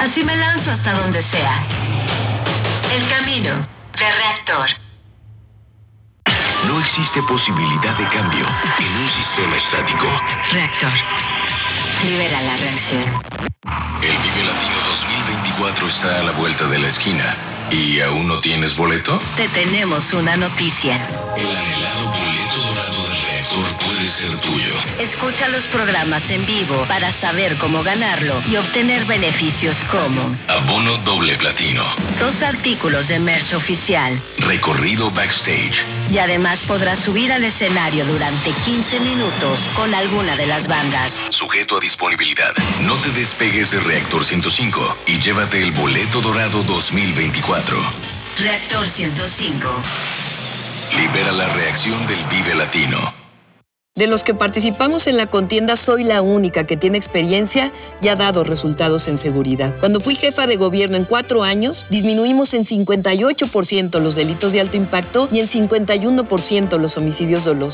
Así me lanzo hasta donde sea. El camino de Reactor. No existe posibilidad de cambio en un sistema estático. Reactor. Libera la reacción. El Vive Latino 2024 está a la vuelta de la esquina. ¿Y aún no tienes boleto? Te tenemos una noticia. El anhelado boleto dorado del Reactor puede ser tuyo. Escucha los programas en vivo para saber cómo ganarlo y obtener beneficios como Abono doble platino, 2 artículos de merch oficial, recorrido backstage. Y además podrás subir al escenario durante 15 minutos con alguna de las bandas. Sujeto a disponibilidad. No te despegues de Reactor 105 y llévate el boleto dorado 2024. Reactor 105. Libera la reacción del Vive Latino. De los que participamos en la contienda, soy la única que tiene experiencia y ha dado resultados en seguridad. Cuando fui jefa de gobierno en 4 años, disminuimos en 58% los delitos de alto impacto y en 51% los homicidios dolosos.